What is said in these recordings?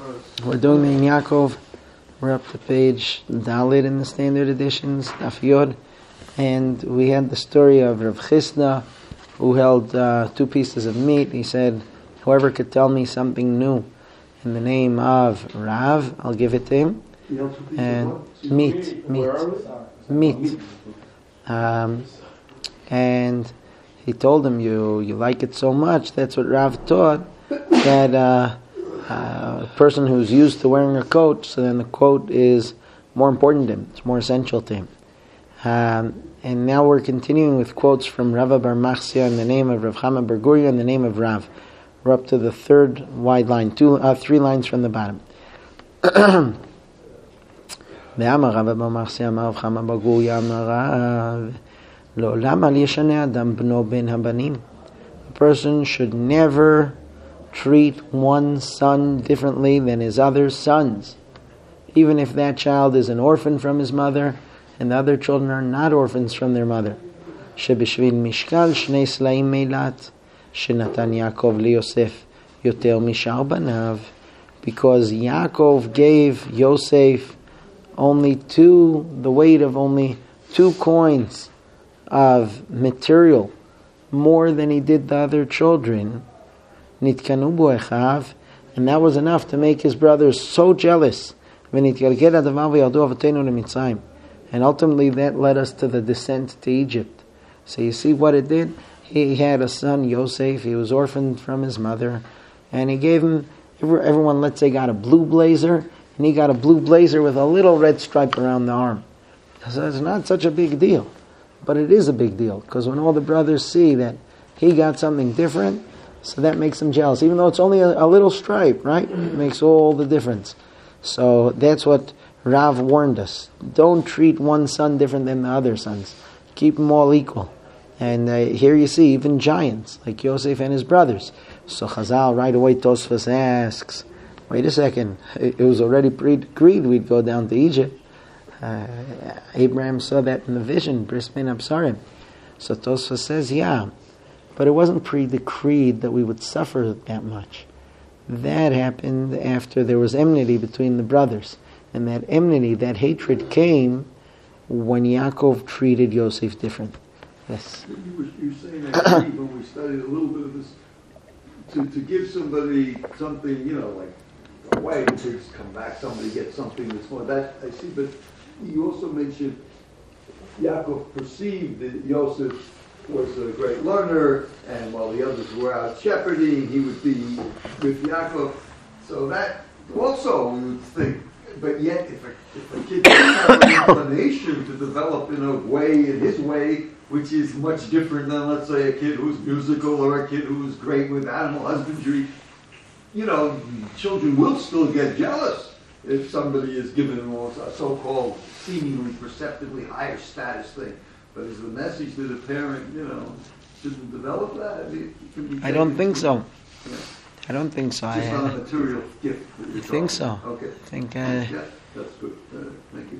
We're doing the in Yaakov. We're up to page Dalit in the standard editions, Daf Yod, and we had the story of Rav Chisda, who held 2 pieces of meat. He said, whoever could tell me something new in the name of Rav, I'll give it to him. And meat. And he told him, you like it so much, that's what Rav taught, that a person who's used to wearing a coat, so then the coat is more important to him, it's more essential to him. And now we're continuing with quotes from Rava Bar Machsia in the name of Rav Chama Bar Guria in the name of Rav. We're up to the third wide line, 3 lines from the bottom. Ve'amar Rava Bar Machsia amar Rav Chama Bar Guria amar Rav Lo'olam al yeshaneh adam bno ben habanim. A person should never treat one son differently than his other sons, even if that child is an orphan from his mother and the other children are not orphans from their mother. Shebishvil mishkal shnei slaim meilat shenatan Yaakov liYosef yoter mishar banav, because Yaakov gave Yosef the weight of only 2 coins of material, more than he did the other children. Nitkanu bo echav, and that was enough to make his brothers so jealous. And ultimately that led us to the descent to Egypt. So you see what it did? He had a son, Yosef. He was orphaned from his mother, and he gave him, everyone, let's say, got a blue blazer, and he got a blue blazer with a little red stripe around the arm. So it's not such a big deal, but it is a big deal, because when all the brothers see that he got something different, so that makes them jealous, even though it's only a little stripe, right? It makes all the difference. So that's what Rav warned us. Don't treat one son different than the other sons. Keep them all equal. And here you see even giants, like Yosef and his brothers. So Chazal, right away, Tosfos asks, wait a second, it was already pre-agreed we'd go down to Egypt. Abraham saw that in the vision, Bris Ben Absarim. So Tosfos says, yeah, but it wasn't pre-decreed that we would suffer that much. That happened after there was enmity between the brothers. And that enmity, that hatred came when Yaakov treated Yosef different. Yes? You were saying that when we studied a little bit of this, to give somebody something, like a way to come back, somebody gets something that's more, that I see, but you also mentioned Yaakov perceived that Yosef was a great learner, and while the others were out shepherding, he would be with Yaakov. So that also we would think, but yet if a kid does have an inclination to develop in a way, in his way, which is much different than, let's say, a kid who's musical or a kid who's great with animal husbandry, children will still get jealous if somebody is given a so-called seemingly perceptibly higher status thing. But is the message that a parent, shouldn't develop that? I don't think so. Yeah. I don't think so. Just not a material gift. I think so. Okay. I think. Yeah, that's good. Thank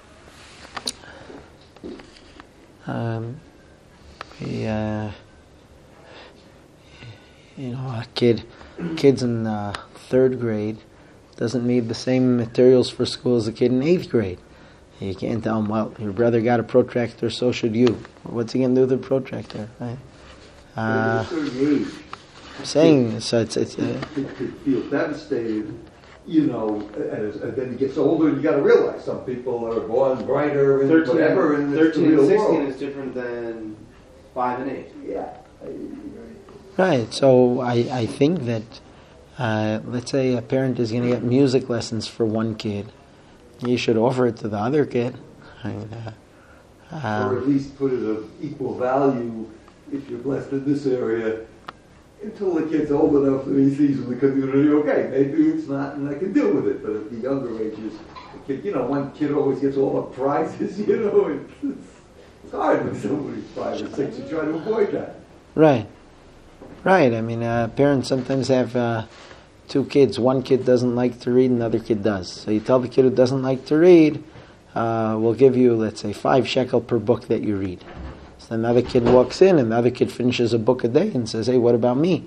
you. Kids in 3rd grade doesn't need the same materials for school as a kid in 8th grade. You can't tell him, well, your brother got a protractor, so should you. What's he going to do with the protractor, right? I'm saying, so it's could feel devastated, and then he gets older, and you got to realize some people are born brighter and 13, whatever, and 13 and 16 world. is different than 5 and 8. Yeah. Right, so I think that, let's say a parent is going to get music lessons for one kid. You should offer it to the other kid. Or at least put it of equal value if you're blessed in this area until the kid's old enough that he sees in the community, okay, maybe it's not and I can deal with it. But at the younger ages, the kid, one kid always gets all the prizes, it's hard when somebody's 5 or 6 to try to avoid that. Right. I mean, parents sometimes have 2 kids. One kid doesn't like to read, another kid does. So you tell the kid who doesn't like to read, we'll give you, let's say, 5 shekel per book that you read. So another kid walks in, and the other kid finishes a book a day and says, hey, what about me?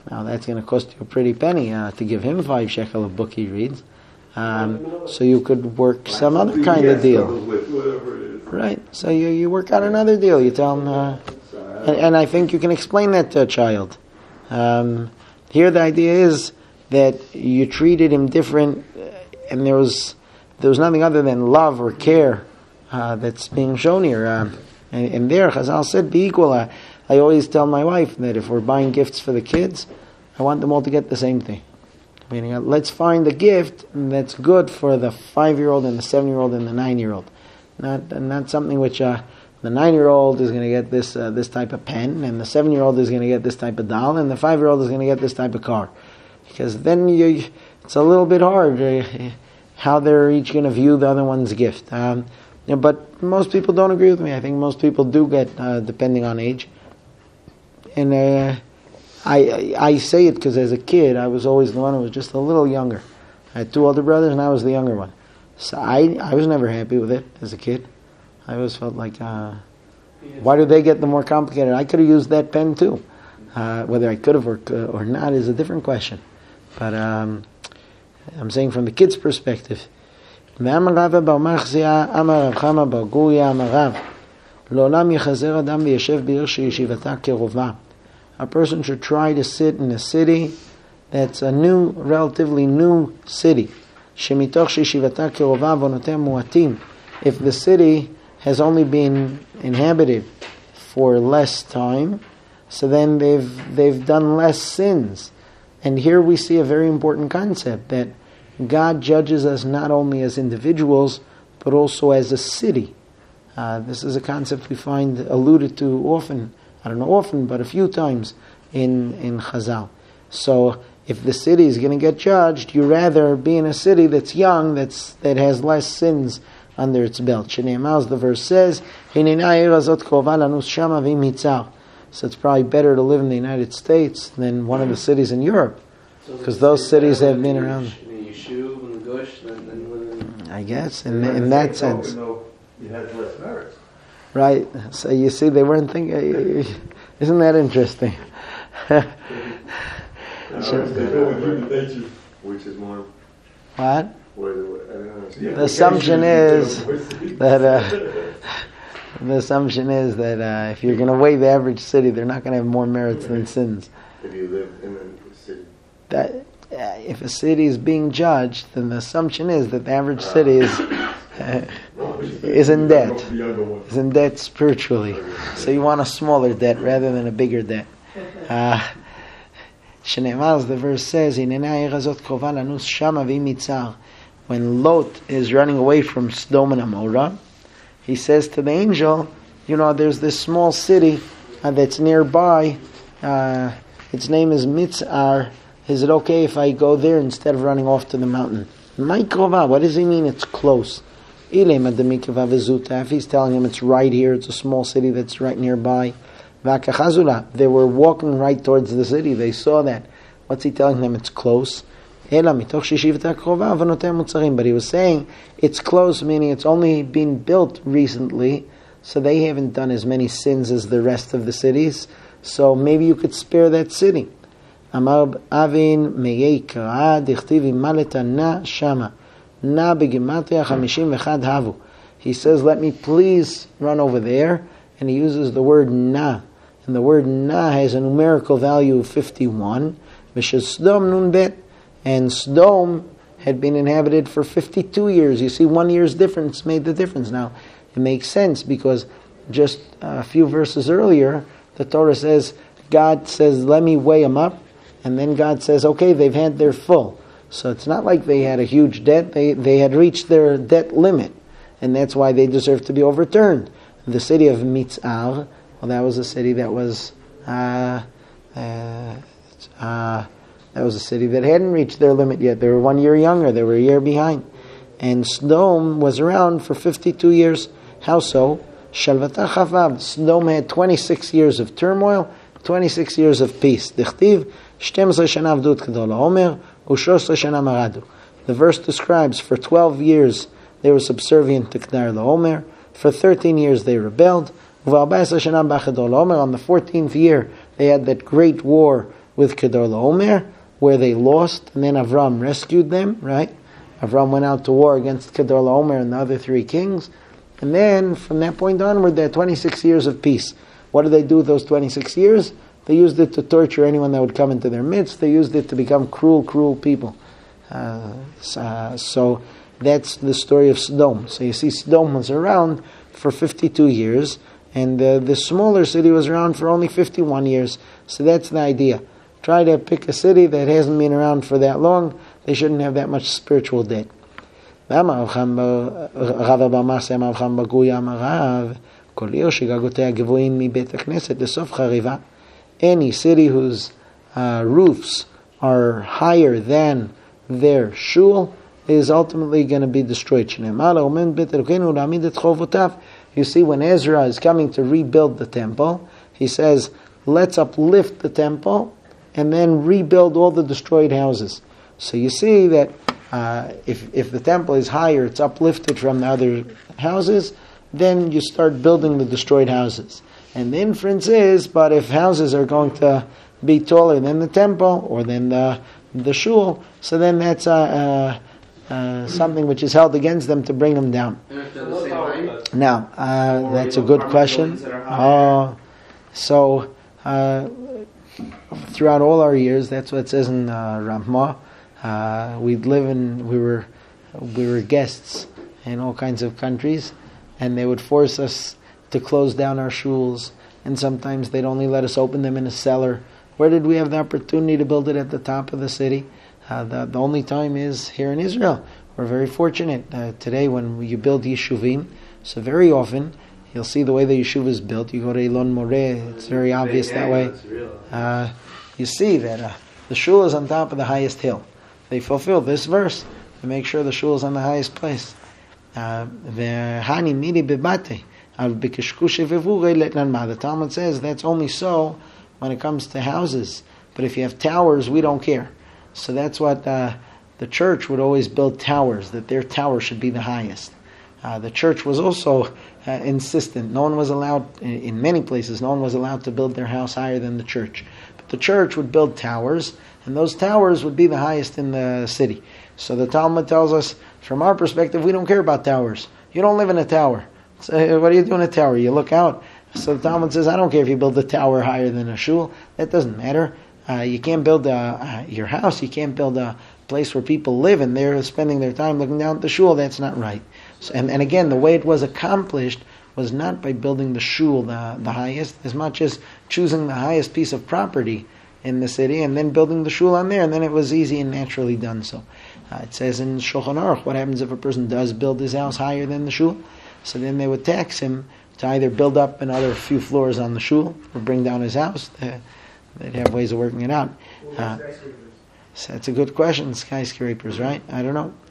Now that's going to cost you a pretty penny to give him 5 shekel a book he reads. So you could work some other kind of deal. Right. So you work out another deal. You tell him, and I think you can explain that to a child. Here the idea is that you treated him different, and there was nothing other than love or care that's being shown here. And there, Chazal said, be equal. I always tell my wife that if we're buying gifts for the kids, I want them all to get the same thing. Meaning, let's find a gift that's good for the 5-year-old and the 7-year-old and the 9-year-old. Not something which the 9-year-old is going to get this type of pen, and the 7-year-old is going to get this type of doll, and the 5-year-old is going to get this type of car. Because then it's a little bit hard how they're each going to view the other one's gift. But most people don't agree with me. I think most people do get, depending on age. And I say it because as a kid, I was always the one who was just a little younger. I had 2 older brothers, and I was the younger one. So I was never happy with it as a kid. I always felt like, why do they get the more complicated? I could have used that pen too. Whether I could have or not is a different question. But I'm saying from the kid's perspective. A person should try to sit in a city that's a relatively new city. If the city has only been inhabited for less time, so then they've done less sins. And here we see a very important concept, that God judges us not only as individuals, but also as a city. This is a concept we find alluded to often, I don't know often, but a few times in Chazal. So if the city is going to get judged, you rather be in a city that's young, that has less sins under its belt. Shneimah, as the verse says, so it's probably better to live in the United States than one of the cities in Europe, because those cities have been around. I guess, in that sense. You had less merits. Right. So you see, they weren't thinking. Isn't that interesting? Which is more. What? The assumption is that if you're going to weigh the average city, they're not going to have more merits than sins. If you live in a city. That if a city is being judged, then the assumption is that the average city is in debt. Is in debt spiritually. So you want a smaller debt rather than a bigger debt. Shneimah, the verse says, when Lot is running away from Sodom and Amorah, he says to the angel, there's this small city that's nearby. Its name is Mitzar. Is it okay if I go there instead of running off to the mountain? What does he mean it's close? If he's telling him it's right here, it's a small city that's right nearby. They were walking right towards the city. They saw that. What's he telling them? It's close. But he was saying it's close, meaning it's only been built recently, so they haven't done as many sins as the rest of the cities. So maybe you could spare that city. Amar Avin meyeikra dichtivi maleta na shama na begimatria 51 havu. He says, let me please run over there, and he uses the word na, and the word na has a numerical value of 51. Sdom nun bet, and Sdom had been inhabited for 52 years. You see, 1 year's difference made the difference. Now, it makes sense because just a few verses earlier, the Torah says, God says, let me weigh them up. And then God says, okay, they've had their full. So it's not like they had a huge debt. They had reached their debt limit. And that's why they deserve to be overturned. The city of Mitzar, well, that was a city that was a city that hadn't reached their limit yet. They were 1 year younger. They were a year behind. And Sodom was around for 52 years. How so? Shalvata Chavav. Sodom had 26 years of turmoil, 26 years of peace. Dichtiv, 12 shana avdut kedol ha'omer, u13 shana maradu. The verse describes for 12 years they were subservient to Kedar Laomer. For 13 years they rebelled. On the 14th year they had that great war with Kedar Laomer, where they lost, and then Avram rescued them, right? Avram went out to war against Kedar Laomer and the other three kings, and then from that point onward, there are 26 years of peace. What did they do with those 26 years? They used it to torture anyone that would come into their midst. They used it to become cruel, cruel people. So that's the story of Sodom. So you see, Sodom was around for 52 years, and the smaller city was around for only 51 years. So that's the idea. Try to pick a city that hasn't been around for that long. They shouldn't have that much spiritual debt. Any city whose roofs are higher than their shul is ultimately going to be destroyed. You see, when Ezra is coming to rebuild the temple, he says, let's uplift the temple and then rebuild all the destroyed houses. So you see that if the temple is higher, it's uplifted from the other houses, then you start building the destroyed houses. And the inference is, but if houses are going to be taller than the temple or than the shul, so then that's something which is held against them to bring them down. Now, that's a good question. So throughout all our years, that's what it says in Ramah. We were guests in all kinds of countries, and they would force us to close down our shuls, and sometimes they'd only let us open them in a cellar. Where did we have the opportunity to build it at the top of the city? The only time is here in Israel. We're very fortunate today when you build yeshuvim. So very often you'll see the way the yeshuv is built. You go to Elon Moreh, it's very obvious that way. You see that the shul is on top of the highest hill. They fulfill this verse to make sure the shul is on the highest place. The Talmud says that's only so when it comes to houses. But if you have towers, we don't care. So that's what the church would always build towers, that their tower should be the highest. The church was also insistent. No one was allowed, in many places, no one was allowed to build their house higher than the church. But the church would build towers, and those towers would be the highest in the city. So the Talmud tells us, from our perspective, we don't care about towers. You don't live in a tower. So what do you do in a tower? You look out. So the Talmud says, I don't care if you build a tower higher than a shul. That doesn't matter. You can't build your house. You can't build a place where people live and they're spending their time looking down at the shul. That's not right. So, and again, the way it was accomplished was not by building the shul the highest, as much as choosing the highest piece of property in the city and then building the shul on there, and then it was easy and naturally done so. It says in Shulchan Aruch, what happens if a person does build his house higher than the shul? So then they would tax him to either build up another few floors on the shul or bring down his house. They'd have ways of working it out. So that's a good question. Skyscrapers, right? I don't know.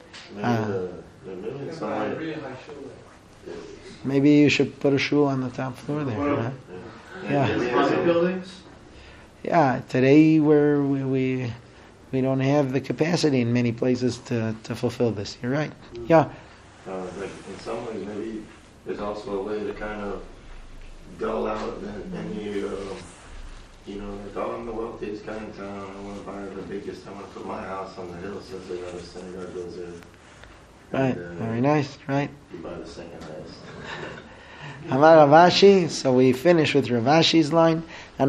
Maybe you should put a shul on the top floor there. Huh? Yeah. Buildings? Yeah. Today we don't have the capacity in many places to fulfill this. You're right. Yeah. Like in some ways, maybe there's also a way to kind of dull out any, like, oh, I'm the wealthiest guy in town. I want to buy the biggest. I want to put my house on the hill since they got a synagogue goes there. Right. Very nice. Right. You buy the second highest. Amar Ravashi. So we finish with Ravashi's line.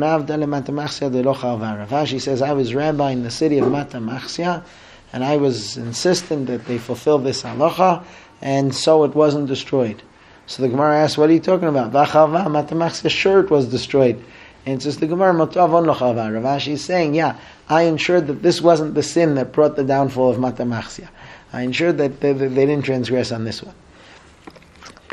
Ravashi says, I was rabbi in the city of Matamachsia, and I was insistent that they fulfill this halacha, and so it wasn't destroyed. So the Gemara asks, what are you talking about? V'achava Matamachsia's shirt was destroyed. And it says the Gemara, Ravashi is saying, yeah, I ensured that this wasn't the sin that brought the downfall of Matamachsia. I ensured that they didn't transgress on this one.